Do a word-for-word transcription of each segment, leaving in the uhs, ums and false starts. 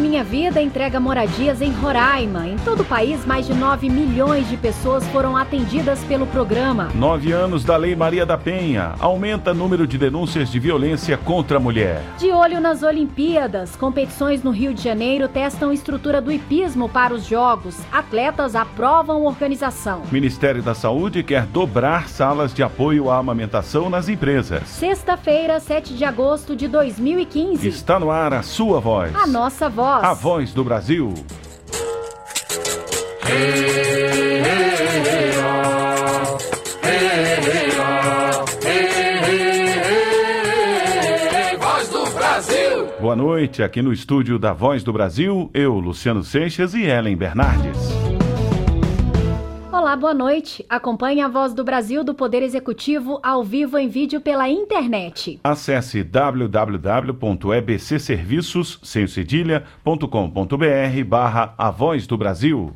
Minha Vida entrega moradias em Roraima. Em todo o país, mais de nove milhões de pessoas foram atendidas pelo programa. Nove anos da Lei Maria da Penha. Aumenta o número de denúncias de violência contra a mulher. De olho nas Olimpíadas. Competições no Rio de Janeiro testam estrutura do hipismo para os Jogos. Atletas aprovam organização. Ministério da Saúde quer dobrar salas de apoio à amamentação nas empresas. Sexta-feira, sete de agosto de dois mil e quinze. Está no ar a sua voz. A nossa voz. A voz do Brasil. Voz do Brasil. Boa noite, aqui no estúdio da Voz do Brasil, eu, Luciano Seixas e Ellen Bernardes. Olá, boa noite. Acompanhe a Voz do Brasil do Poder Executivo ao vivo em vídeo pela internet. Acesse w w w ponto e b c serviços sem cedilha ponto com ponto b r barra A Voz do Brasil.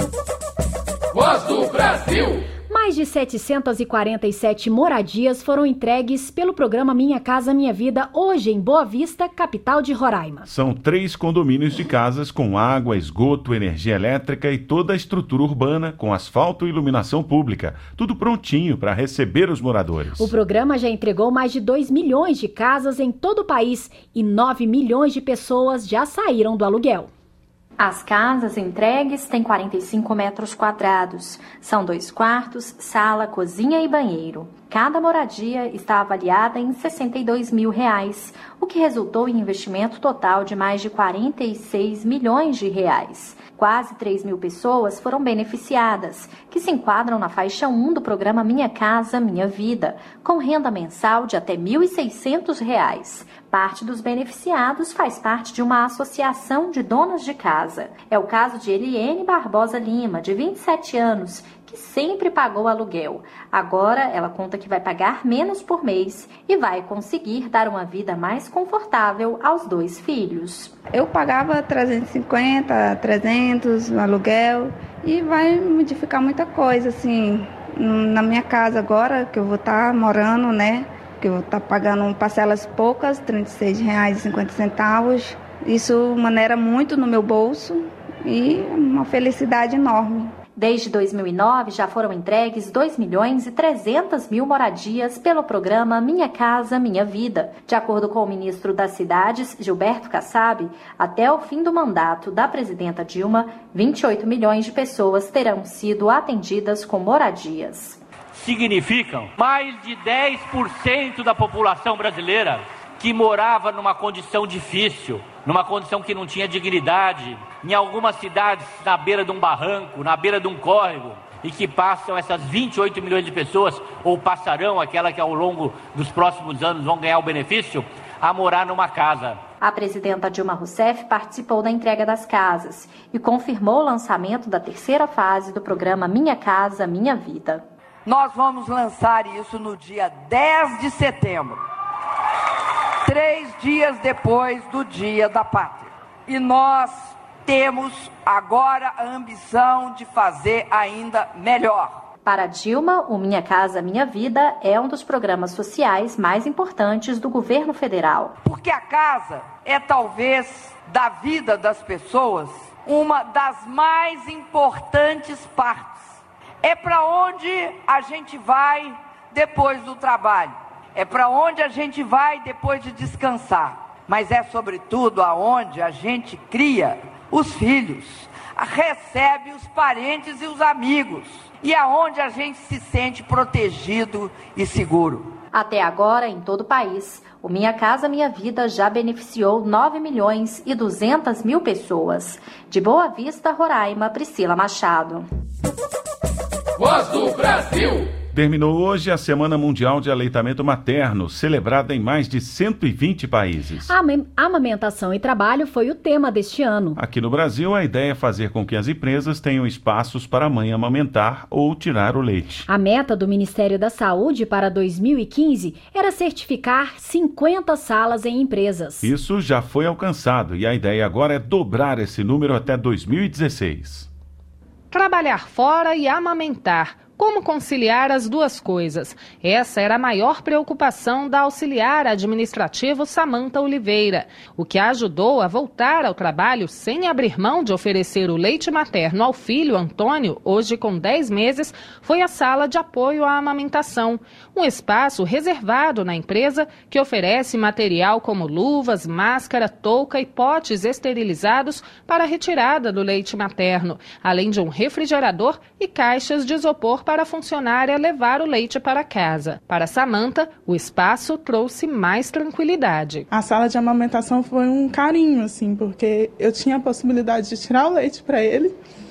Voz do Brasil. Mais de setecentas e quarenta e sete moradias foram entregues pelo programa Minha Casa Minha Vida hoje em Boa Vista, capital de Roraima. São três condomínios de casas com água, esgoto, energia elétrica e toda a estrutura urbana com asfalto e iluminação pública. Tudo prontinho para receber os moradores. O programa já entregou mais de dois milhões de casas em todo o país e nove milhões de pessoas já saíram do aluguel. As casas entregues têm quarenta e cinco metros quadrados. São dois quartos, sala, cozinha e banheiro. Cada moradia está avaliada em sessenta e dois mil reais, o que resultou em investimento total de mais de quarenta e seis milhões de reais. Quase três mil pessoas foram beneficiadas, que se enquadram na faixa um do programa Minha Casa Minha Vida, com renda mensal de até mil e seiscentos reais. Parte dos beneficiados faz parte de uma associação de donas de casa. É o caso de Eliene Barbosa Lima, de vinte e sete anos, que sempre pagou aluguel. Agora ela conta que vai pagar menos por mês e vai conseguir dar uma vida mais confortável aos dois filhos. Eu pagava trezentos e cinquenta, trezentos no aluguel e vai modificar muita coisa, assim, na minha casa agora, que eu vou estar morando, né? Que eu vou estar pagando parcelas poucas, trinta e seis reais e cinquenta centavos. Isso maneira muito no meu bolso e uma felicidade enorme. Desde dois mil e nove, já foram entregues dois milhões e trezentas mil moradias pelo programa Minha Casa Minha Vida. De acordo com o ministro das Cidades, Gilberto Kassab, até o fim do mandato da presidenta Dilma, vinte e oito milhões de pessoas terão sido atendidas com moradias. Significam mais de dez por cento da população brasileira que morava numa condição difícil, numa condição que não tinha dignidade, em algumas cidades na beira de um barranco, na beira de um córrego, e que passam essas vinte e oito milhões de pessoas, ou passarão, aquela que ao longo dos próximos anos vão ganhar o benefício, a morar numa casa. A presidenta Dilma Rousseff participou da entrega das casas e confirmou o lançamento da terceira fase do programa Minha Casa Minha Vida. Nós vamos lançar isso no dia dez de setembro. Três dias depois do Dia da Pátria. E nós temos agora a ambição de fazer ainda melhor. Para Dilma, o Minha Casa Minha Vida é um dos programas sociais mais importantes do governo federal. Porque a casa é talvez da vida das pessoas uma das mais importantes partes. É para onde a gente vai depois do trabalho. É para onde a gente vai depois de descansar, mas é sobretudo aonde a gente cria os filhos, recebe os parentes e os amigos, e aonde a gente se sente protegido e seguro. Até agora, em todo o país, o Minha Casa Minha Vida já beneficiou nove milhões e duzentas mil pessoas. De Boa Vista, Roraima, Priscila Machado. Voz do Brasil. Terminou hoje a Semana Mundial de Aleitamento Materno, celebrada em mais de cento e vinte países. A amamentação e trabalho foi o tema deste ano. Aqui no Brasil, a ideia é fazer com que as empresas tenham espaços para a mãe amamentar ou tirar o leite. A meta do Ministério da Saúde para dois mil e quinze era certificar cinquenta salas em empresas. Isso já foi alcançado e a ideia agora é dobrar esse número até dois mil e dezesseis. Trabalhar fora e amamentar. Como conciliar as duas coisas? Essa era a maior preocupação da auxiliar administrativo Samanta Oliveira, o que a ajudou a voltar ao trabalho sem abrir mão de oferecer o leite materno ao filho Antônio, hoje com dez meses, foi a sala de apoio à amamentação, um espaço reservado na empresa que oferece material como luvas, máscara, touca e potes esterilizados para a retirada do leite materno, além de um refrigerador e caixas de isopor para a funcionária levar o leite para casa. Para Samanta, o espaço trouxe mais tranquilidade. A sala de amamentação foi um carinho, assim, porque eu tinha a possibilidade de tirar o leite para ele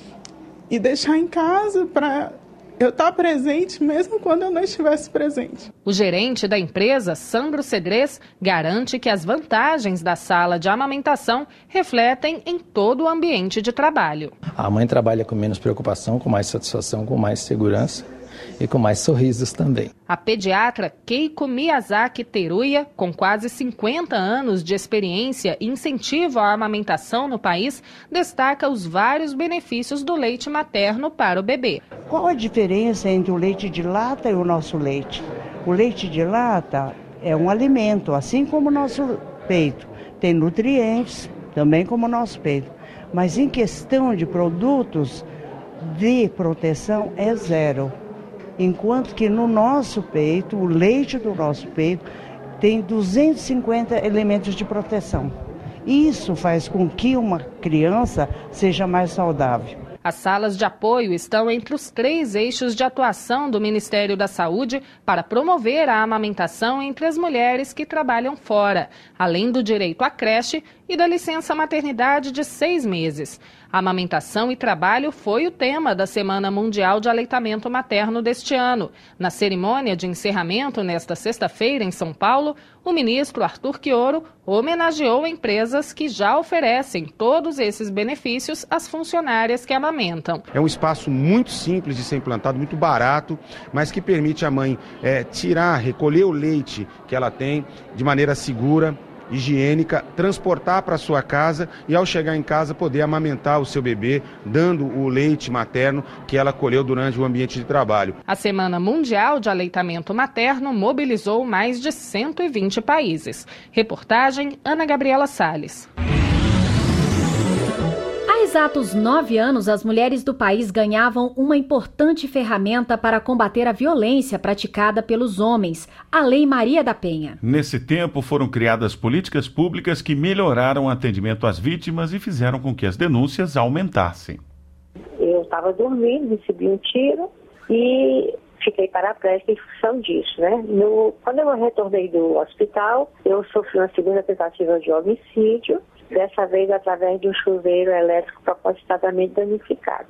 e deixar em casa para eu estar presente mesmo quando eu não estivesse presente. O gerente da empresa, Sandro Cedrez, garante que as vantagens da sala de amamentação refletem em todo o ambiente de trabalho. A mãe trabalha com menos preocupação, com mais satisfação, com mais segurança e com mais sorrisos também. A pediatra Keiko Miyazaki Teruya, com quase cinquenta anos de experiência e incentivo à amamentação no país, destaca os vários benefícios do leite materno para o bebê. Qual a diferença entre o leite de lata e o nosso leite? O leite de lata é um alimento, assim como o nosso peito. Tem nutrientes, também como o nosso peito. Mas em questão de produtos de proteção é zero. Enquanto que no nosso peito, o leite do nosso peito, tem duzentos e cinquenta elementos de proteção. Isso faz com que uma criança seja mais saudável. As salas de apoio estão entre os três eixos de atuação do Ministério da Saúde para promover a amamentação entre as mulheres que trabalham fora, além do direito à creche e da licença maternidade de seis meses. Amamentação e trabalho foi o tema da Semana Mundial de Aleitamento Materno deste ano. Na cerimônia de encerramento, nesta sexta-feira, em São Paulo, o ministro Arthur Quioro homenageou empresas que já oferecem todos esses benefícios às funcionárias que amamentam. É um espaço muito simples de ser implantado, muito barato, mas que permite à mãe é, tirar, recolher o leite que ela tem de maneira segura, higiênica, transportar para sua casa e ao chegar em casa poder amamentar o seu bebê, dando o leite materno que ela colheu durante o ambiente de trabalho. A Semana Mundial de Aleitamento Materno mobilizou mais de cento e vinte países. Reportagem Ana Gabriela Salles. Há exatos nove anos, as mulheres do país ganhavam uma importante ferramenta para combater a violência praticada pelos homens, a Lei Maria da Penha. Nesse tempo, foram criadas políticas públicas que melhoraram o atendimento às vítimas e fizeram com que as denúncias aumentassem. Eu estava dormindo, recebi um tiro e fiquei paraplégica em função disso, né? No, quando eu retornei do hospital, eu sofri uma segunda tentativa de homicídio, dessa vez através de um chuveiro elétrico propositadamente danificado.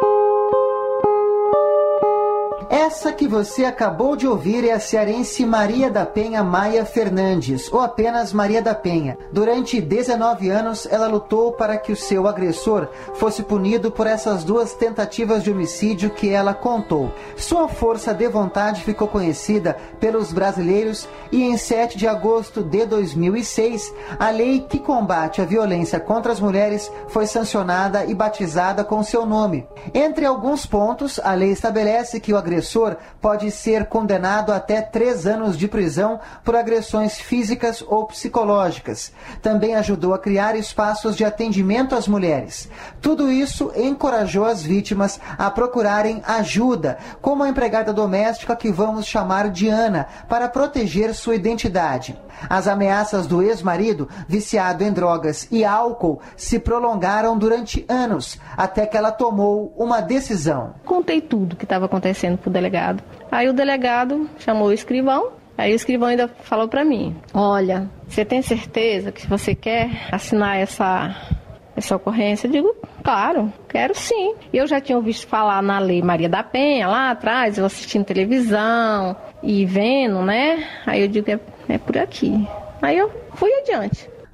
Essa que você acabou de ouvir é a cearense Maria da Penha Maia Fernandes, ou apenas Maria da Penha. Durante dezenove anos, ela lutou para que o seu agressor fosse punido por essas duas tentativas de homicídio que ela contou. Sua força de vontade ficou conhecida pelos brasileiros e em sete de agosto de dois mil e seis, a lei que combate a violência contra as mulheres foi sancionada e batizada com seu nome. Entre alguns pontos, a lei estabelece que o agressor pode ser condenado a até três anos de prisão por agressões físicas ou psicológicas. Também ajudou a criar espaços de atendimento às mulheres. Tudo isso encorajou as vítimas a procurarem ajuda, como a empregada doméstica que vamos chamar de Ana, para proteger sua identidade. As ameaças do ex-marido, viciado em drogas e álcool, se prolongaram durante anos, até que ela tomou uma decisão. Contei tudo que estava acontecendo pro delegado. Aí o delegado chamou o escrivão, aí o escrivão ainda falou para mim: olha, você tem certeza que você quer assinar essa, essa ocorrência? Eu digo, claro, quero sim. Eu já tinha ouvido falar na Lei Maria da Penha, lá atrás, eu assistindo televisão e vendo, né? Aí eu digo, é, é por aqui. Aí eu fui adiante.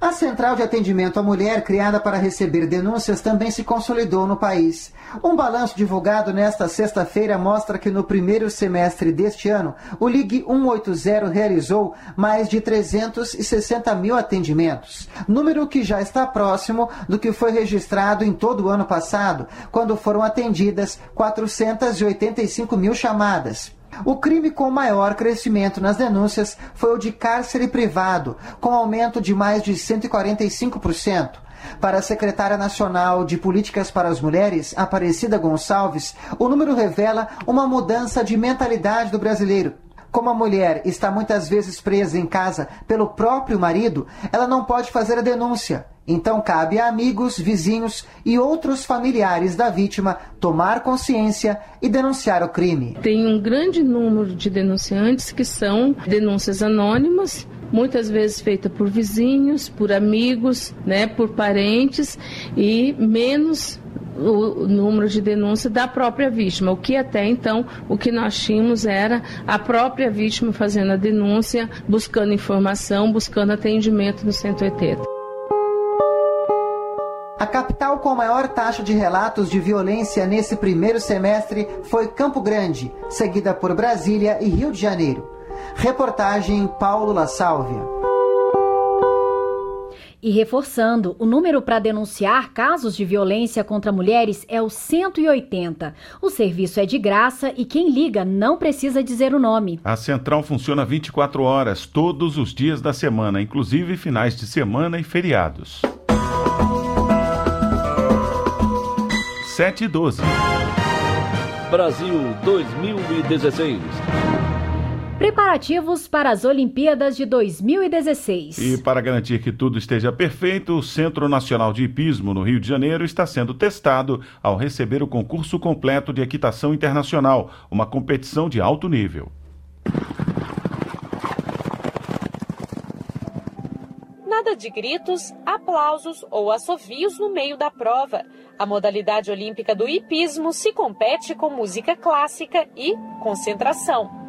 A Central de Atendimento à Mulher, criada para receber denúncias, também se consolidou no país. Um balanço divulgado nesta sexta-feira mostra que no primeiro semestre deste ano, o Ligue cento e oitenta realizou mais de trezentos e sessenta mil atendimentos, número que já está próximo do que foi registrado em todo o ano passado, quando foram atendidas quatrocentos e oitenta e cinco mil chamadas. O crime com maior crescimento nas denúncias foi o de cárcere privado, com aumento de mais de cento e quarenta e cinco por cento. Para a secretária nacional de Políticas para as Mulheres, Aparecida Gonçalves, o número revela uma mudança de mentalidade do brasileiro. Como a mulher está muitas vezes presa em casa pelo próprio marido, ela não pode fazer a denúncia. Então cabe a amigos, vizinhos e outros familiares da vítima tomar consciência e denunciar o crime. Tem um grande número de denunciantes que são denúncias anônimas, muitas vezes feitas por vizinhos, por amigos, né, por parentes, e menos o número de denúncia da própria vítima, o que até então o que nós tínhamos era a própria vítima fazendo a denúncia, buscando informação, buscando atendimento no cento e oitenta. A capital com a maior taxa de relatos de violência nesse primeiro semestre foi Campo Grande, seguida por Brasília e Rio de Janeiro. Reportagem Paulo La Sálvia. E reforçando, o número para denunciar casos de violência contra mulheres é o cento e oitenta. O serviço é de graça e quem liga não precisa dizer o nome. A central funciona vinte e quatro horas, todos os dias da semana, inclusive finais de semana e feriados. sete e doze. Brasil dois mil e dezesseis. Preparativos para as Olimpíadas de dois mil e dezesseis. E para garantir que tudo esteja perfeito, o Centro Nacional de Hipismo, no Rio de Janeiro, está sendo testado ao receber o concurso completo de equitação internacional, uma competição de alto nível. Nada de gritos, aplausos ou assovios no meio da prova. A modalidade olímpica do hipismo se compete com música clássica e concentração.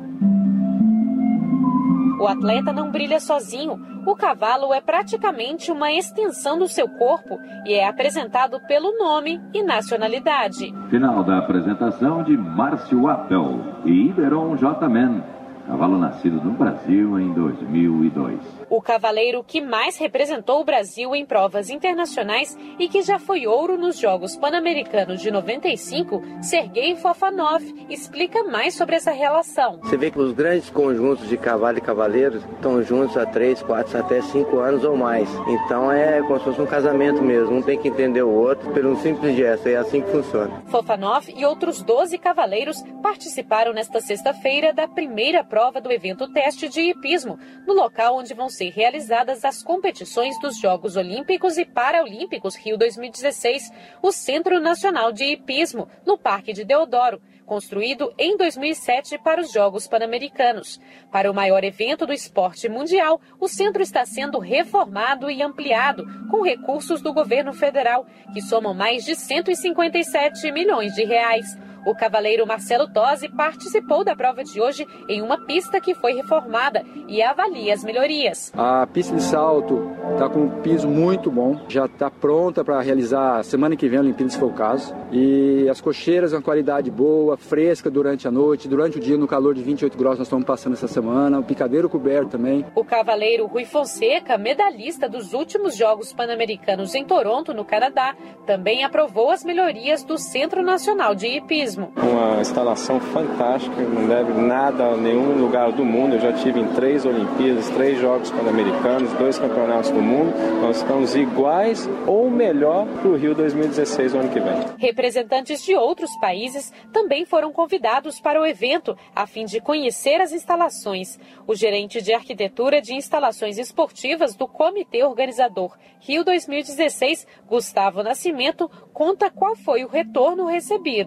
O atleta não brilha sozinho. O cavalo é praticamente uma extensão do seu corpo e é apresentado pelo nome e nacionalidade. Final da apresentação de Márcio Appel e Iberon J. Man, cavalo nascido no Brasil em dois mil e dois. O cavaleiro que mais representou o Brasil em provas internacionais e que já foi ouro nos Jogos Pan-Americanos de noventa e cinco, Sergei Fofanov, explica mais sobre essa relação. Você vê que os grandes conjuntos de cavalo e cavaleiro estão juntos há três, quatro, até cinco anos ou mais. Então é como se fosse um casamento mesmo, um tem que entender o outro pelo um simples gesto, é assim que funciona. Fofanov e outros doze cavaleiros participaram nesta sexta-feira da primeira prova do evento teste de hipismo, no local onde vão ser realizadas as competições dos Jogos Olímpicos e Paralímpicos Rio dois mil e dezesseis, o Centro Nacional de Hipismo, no Parque de Deodoro, construído em dois mil e sete para os Jogos Pan-Americanos. Para o maior evento do esporte mundial, o centro está sendo reformado e ampliado, com recursos do governo federal, que somam mais de cento e cinquenta e sete milhões de reais. O cavaleiro Marcelo Tosi participou da prova de hoje em uma pista que foi reformada e avalia as melhorias. A pista de salto está com um piso muito bom, já está pronta para realizar semana que vem a Olimpíada, se for o caso. E as cocheiras uma qualidade boa, fresca durante a noite, durante o dia no calor de vinte e oito graus nós estamos passando essa semana, o picadeiro coberto também. O cavaleiro Rui Fonseca, medalhista dos últimos Jogos Pan-Americanos em Toronto, no Canadá, também aprovou as melhorias do Centro Nacional de Hipismo. Uma instalação fantástica, não deve nada a nenhum lugar do mundo. Eu já tive em três Olimpíadas, três Jogos Pan-Americanos, dois campeonatos do mundo. Nós estamos iguais ou melhor para o Rio dois mil e dezesseis, ano que vem. Representantes de outros países também foram convidados para o evento, a fim de conhecer as instalações. O gerente de arquitetura de instalações esportivas do comitê organizador Rio dois mil e dezesseis, Gustavo Nascimento, conta qual foi o retorno recebido. Até agora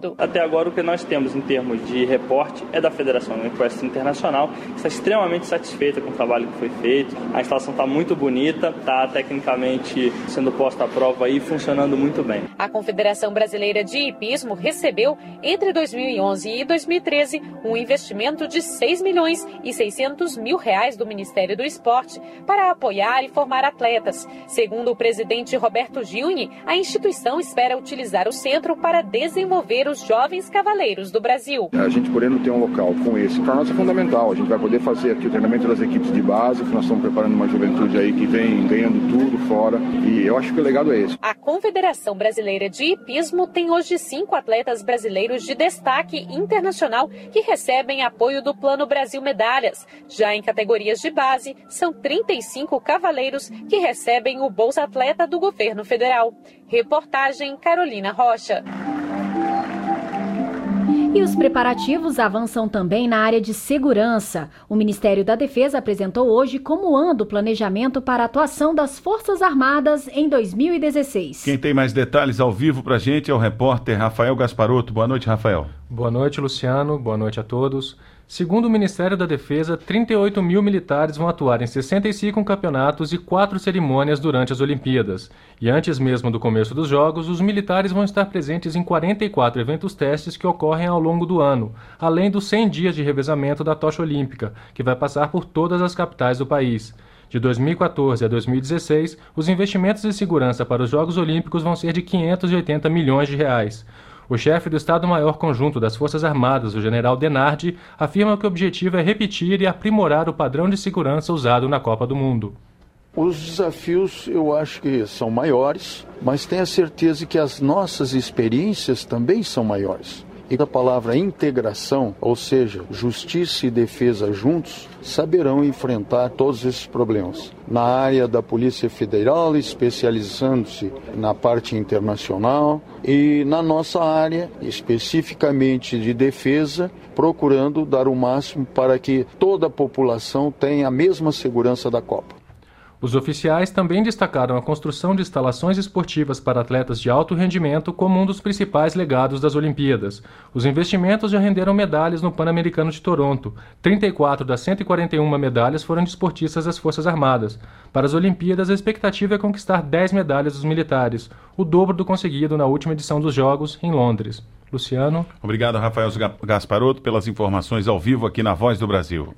agora o que nós temos em termos de reporte é da Federação Equestre Internacional, que está extremamente satisfeita com o trabalho que foi feito. A instalação está muito bonita, está tecnicamente sendo posta à prova e funcionando muito bem. A Confederação Brasileira de Hipismo recebeu, entre dois mil e onze e dois mil e treze, um investimento de seis milhões e seiscentos mil reais do Ministério do Esporte para apoiar e formar atletas. Segundo o presidente Roberto Gilni, a instituição espera utilizar o centro para desenvolver os jovens cavaleiros do Brasil. A gente podendo ter um local com esse, para nós é fundamental. A gente vai poder fazer aqui o treinamento das equipes de base, que nós estamos preparando uma juventude aí que vem ganhando tudo fora, e eu acho que o legado é esse. A Confederação Brasileira de Hipismo tem hoje cinco atletas brasileiros de destaque internacional que recebem apoio do Plano Brasil Medalhas. Já em categorias de base, são trinta e cinco cavaleiros que recebem o Bolsa Atleta do governo federal. Reportagem Carolina Rocha. E os preparativos avançam também na área de segurança. O Ministério da Defesa apresentou hoje como anda o planejamento para a atuação das Forças Armadas em dois mil e dezesseis. Quem tem mais detalhes ao vivo para a gente é o repórter Rafael Gasparotto. Boa noite, Rafael. Boa noite, Luciano. Boa noite a todos. Segundo o Ministério da Defesa, trinta e oito mil militares vão atuar em sessenta e cinco campeonatos e quatro cerimônias durante as Olimpíadas. E antes mesmo do começo dos Jogos, os militares vão estar presentes em quarenta e quatro eventos testes que ocorrem ao longo do ano, além dos cem dias de revezamento da tocha olímpica, que vai passar por todas as capitais do país. De dois mil e quatorze a dois mil e dezesseis, os investimentos de segurança para os Jogos Olímpicos vão ser de quinhentos e oitenta milhões de reais. O chefe do Estado-Maior Conjunto das Forças Armadas, o general Denardi, afirma que o objetivo é repetir e aprimorar o padrão de segurança usado na Copa do Mundo. Os desafios eu acho que são maiores, mas tenho a certeza que as nossas experiências também são maiores. E a palavra integração, ou seja, justiça e defesa juntos, saberão enfrentar todos esses problemas. Na área da Polícia Federal, especializando-se na parte internacional, e na nossa área, especificamente de defesa, procurando dar o máximo para que toda a população tenha a mesma segurança da Copa. Os oficiais também destacaram a construção de instalações esportivas para atletas de alto rendimento como um dos principais legados das Olimpíadas. Os investimentos já renderam medalhas no Pan-Americano de Toronto. trinta e quatro das cento e quarenta e uma medalhas foram de esportistas das Forças Armadas. Para as Olimpíadas, a expectativa é conquistar dez medalhas dos militares, o dobro do conseguido na última edição dos Jogos, em Londres. Luciano. Obrigado, Rafael Gasparotto, pelas informações ao vivo aqui na Voz do Brasil.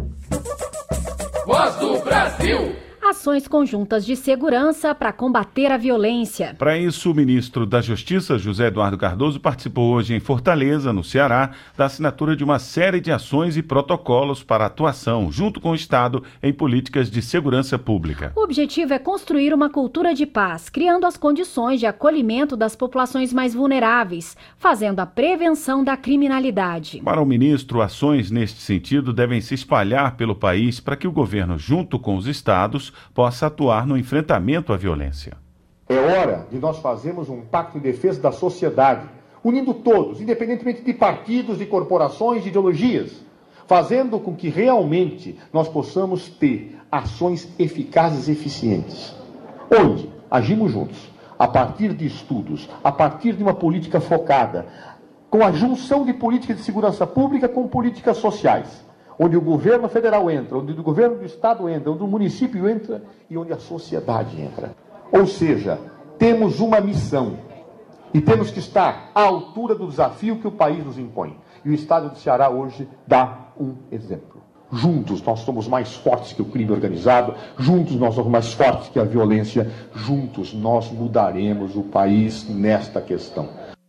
Voz do Brasil. Ações conjuntas de segurança para combater a violência. Para isso, o ministro da Justiça, José Eduardo Cardoso, participou hoje em Fortaleza, no Ceará, da assinatura de uma série de ações e protocolos para atuação, junto com o Estado, em políticas de segurança pública. O objetivo é construir uma cultura de paz, criando as condições de acolhimento das populações mais vulneráveis, fazendo a prevenção da criminalidade. Para o ministro, ações neste sentido devem se espalhar pelo país para que o governo, junto com os estados, possa atuar no enfrentamento à violência. É hora de nós fazermos um pacto em defesa da sociedade, unindo todos, independentemente de partidos, de corporações, de ideologias, fazendo com que realmente nós possamos ter ações eficazes e eficientes. Onde agimos juntos, a partir de estudos, a partir de uma política focada, com a junção de políticas de segurança pública com políticas sociais. Onde o governo federal entra, onde o governo do estado entra, onde o município entra e onde a sociedade entra. Ou seja, temos uma missão e temos que estar à altura do desafio que o país nos impõe. E o estado do Ceará hoje dá um exemplo. Juntos nós somos mais fortes que o crime organizado, juntos nós somos mais fortes que a violência, juntos nós mudaremos o país nesta questão.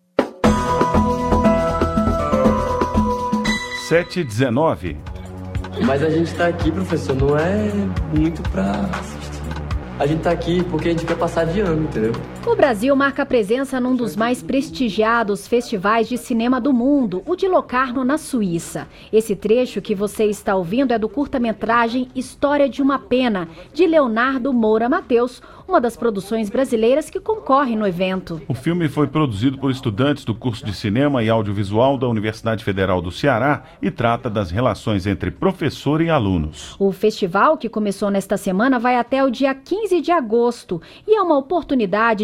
sete e dezenove. Mas a gente está aqui, professor, não é muito para assistir. A gente está aqui porque a gente quer passar de ano, entendeu? O Brasil marca presença num dos mais prestigiados festivais de cinema do mundo, o de Locarno, na Suíça. Esse trecho que você está ouvindo é do curta-metragem História de uma Pena, de Leonardo Moura Mateus, uma das produções brasileiras que concorre no evento. O filme foi produzido por estudantes do curso de Cinema e Audiovisual da Universidade Federal do Ceará e trata das relações entre professor e alunos. O festival, que começou nesta semana, vai até o dia quinze de agosto e é uma oportunidade de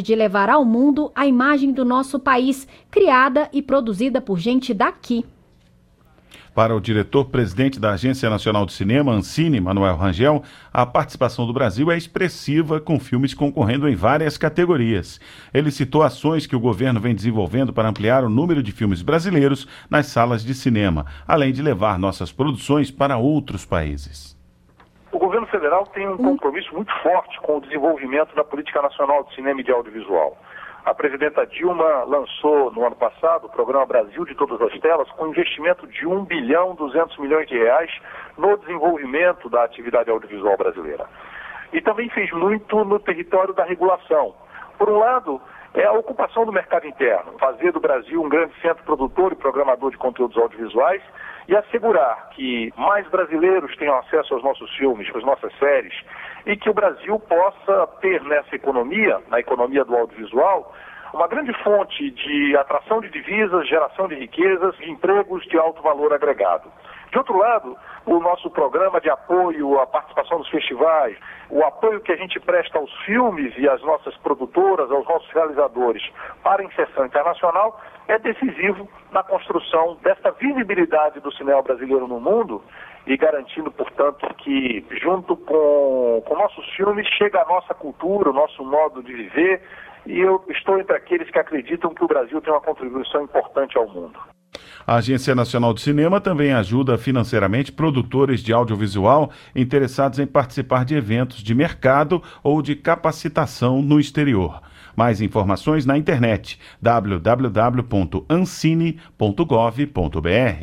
de levar ao mundo a imagem do nosso país, criada e produzida por gente daqui. Para o diretor-presidente da Agência Nacional de Cinema, Ancine, Manuel Rangel, a participação do Brasil é expressiva, com filmes concorrendo em várias categorias. Ele citou ações que o governo vem desenvolvendo para ampliar o número de filmes brasileiros nas salas de cinema, além de levar nossas produções para outros países. O governo federal tem um compromisso muito forte com o desenvolvimento da Política Nacional de Cinema e de Audiovisual. A presidenta Dilma lançou no ano passado o programa Brasil de Todas as Telas, com investimento de um bilhão e duzentos milhões de reais no desenvolvimento da atividade audiovisual brasileira. E também fez muito no território da regulação. Por um lado, é a ocupação do mercado interno, fazer do Brasil um grande centro produtor e programador de conteúdos audiovisuais e assegurar que mais brasileiros tenham acesso aos nossos filmes, às nossas séries, e que o Brasil possa ter nessa economia, na economia do audiovisual, uma grande fonte de atração de divisas, geração de riquezas e empregos de alto valor agregado. De outro lado, o nosso programa de apoio à participação dos festivais, o apoio que a gente presta aos filmes e às nossas produtoras, aos nossos realizadores para a inserção internacional, é decisivo na construção dessa visibilidade do cinema brasileiro no mundo e garantindo, portanto, que junto com, com nossos filmes chega a nossa cultura, o nosso modo de viver, e eu estou entre aqueles que acreditam que o Brasil tem uma contribuição importante ao mundo. A Agência Nacional de Cinema também ajuda financeiramente produtores de audiovisual interessados em participar de eventos de mercado ou de capacitação no exterior. Mais informações na internet w w w ponto ancine ponto gov ponto b r.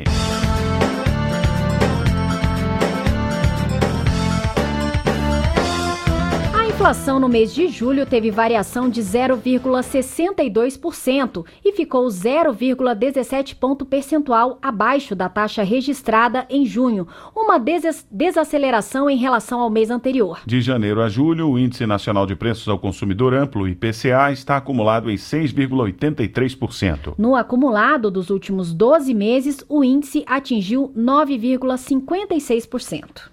A inflação no mês de julho teve variação de zero vírgula sessenta e dois por cento e ficou zero vírgula dezessete ponto percentual abaixo da taxa registrada em junho, uma des- desaceleração em relação ao mês anterior. De janeiro a julho, o Índice Nacional de Preços ao Consumidor Amplo, I P C A, está acumulado em seis vírgula oitenta e três por cento. No acumulado dos últimos doze meses, o índice atingiu nove vírgula cinquenta e seis por cento.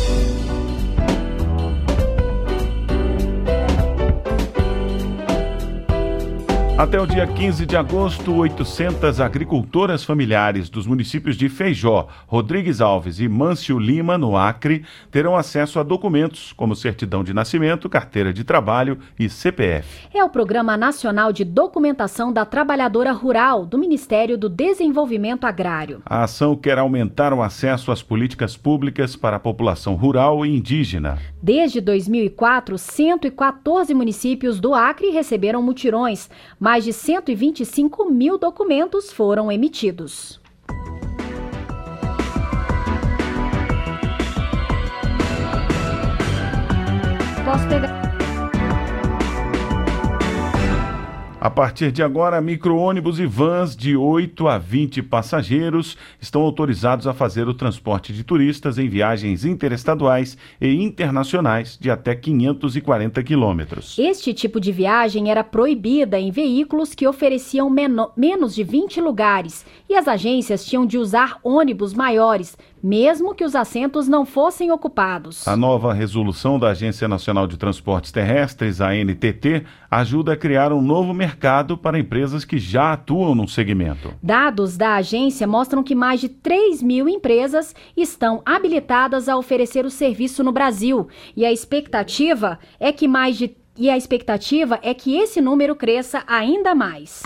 Até o dia quinze de agosto, oitocentas agricultoras familiares dos municípios de Feijó, Rodrigues Alves e Mâncio Lima, no Acre, terão acesso a documentos como certidão de nascimento, carteira de trabalho e C P F. É o Programa Nacional de Documentação da Trabalhadora Rural do Ministério do Desenvolvimento Agrário. A ação quer aumentar o acesso às políticas públicas para a população rural e indígena. Desde dois mil e quatro, cento e quatorze municípios do Acre receberam mutirões. Mais de cento e vinte e cinco mil documentos foram emitidos. Posso pegar? A partir de agora, micro-ônibus e vans de oito a vinte passageiros estão autorizados a fazer o transporte de turistas em viagens interestaduais e internacionais de até quinhentos e quarenta quilômetros. Este tipo de viagem era proibida em veículos que ofereciam meno- menos de vinte lugares e as agências tinham de usar ônibus maiores, mesmo que os assentos não fossem ocupados. A nova resolução da Agência Nacional de Transportes Terrestres, a A N T T, ajuda a criar um novo mercado para empresas que já atuam no segmento. Dados da agência mostram que mais de três mil empresas estão habilitadas a oferecer o serviço no Brasil e a expectativa é que mais de e a expectativa é que esse número cresça ainda mais.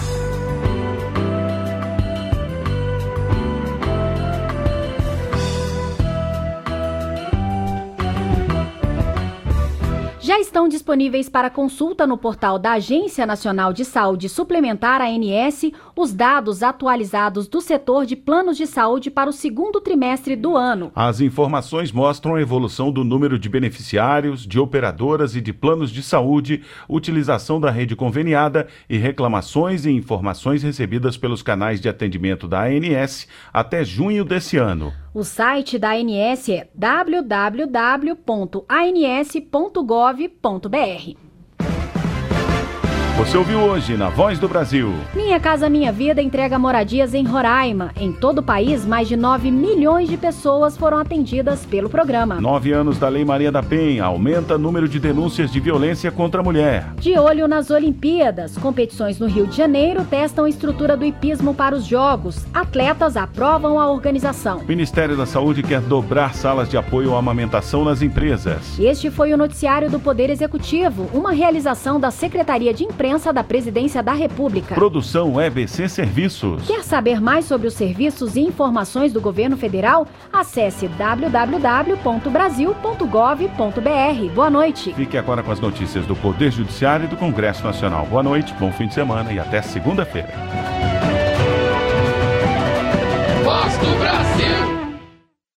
Já estão disponíveis para consulta no portal da Agência Nacional de Saúde Suplementar, A N S, os dados atualizados do setor de planos de saúde para o segundo trimestre do ano. As informações mostram a evolução do número de beneficiários, de operadoras e de planos de saúde, utilização da rede conveniada e reclamações e informações recebidas pelos canais de atendimento da A N S até junho desse ano. O site da A N S é w w w ponto a n s ponto gov ponto b r. Você ouviu hoje na Voz do Brasil. Minha Casa Minha Vida entrega moradias em Roraima. Em todo o país, mais de nove milhões de pessoas foram atendidas pelo programa. Nove anos da Lei Maria da Penha aumenta o número de denúncias de violência contra a mulher. De olho nas Olimpíadas, competições no Rio de Janeiro testam a estrutura do hipismo para os Jogos. Atletas aprovam a organização. O Ministério da Saúde quer dobrar salas de apoio à amamentação nas empresas. Este foi o noticiário do Poder Executivo, uma realização da Secretaria de Imprensa da Presidência da República. Produção E B C Serviços. Quer saber mais sobre os serviços e informações do governo federal? Acesse w w w ponto brasil ponto gov ponto b r. Boa noite. Fique agora com as notícias do Poder Judiciário e do Congresso Nacional. Boa noite, bom fim de semana e até segunda-feira. Voz do Brasil.